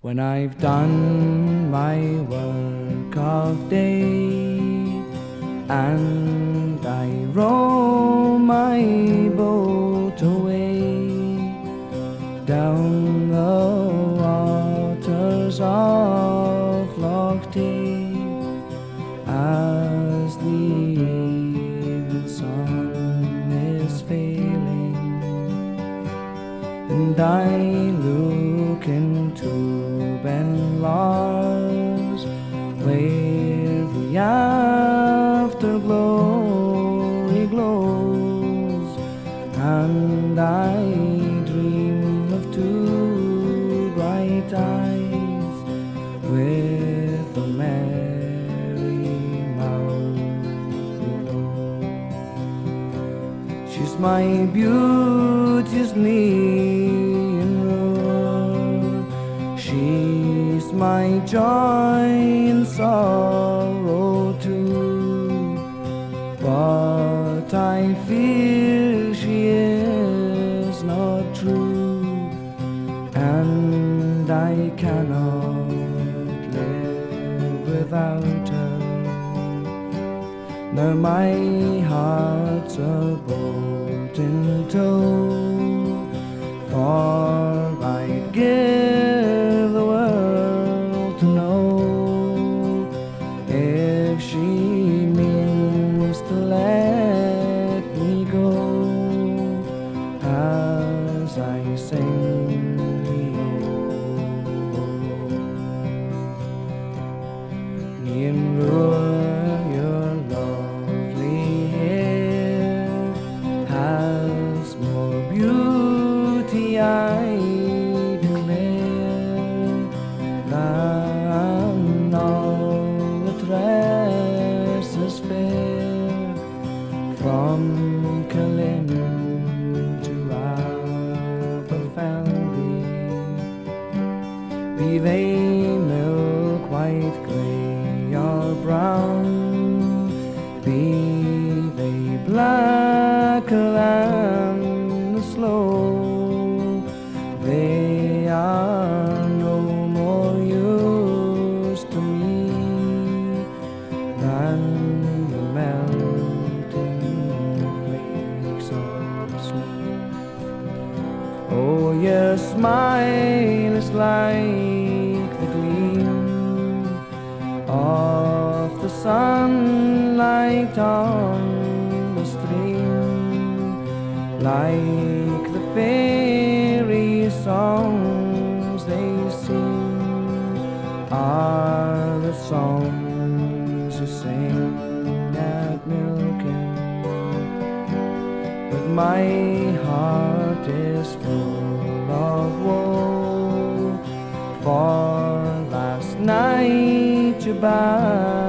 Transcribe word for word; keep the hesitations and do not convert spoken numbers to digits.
When I've done my work of day and I row my boat away down the waters of Loch Tay, as the evening sun is failing, and I look into Ben Lars, where the afterglow glows, and I dream of two bright eyes with a merry mouth below. She's my beauty's knee and roar, she's my joy and sorrow too, but I fear she is not true, and I cannot live without her. Now my heart's a boat in tow, for I'd give the world to know if she means to let me go, as I sing the old. In Ruhr, your lovely hair has more beauty, I declare, than all the tresses fair from Cullen to Aberfeldy. Be they milk white, grey or brown, be they blacker than the sloe, they are no more use to me than the melting flakes of snow. Oh, your smile is like the gleam of the sunlight on the stream, like the fairy songs they sing are the songs you sing at milking. But my heart is full of woe, for last night you bade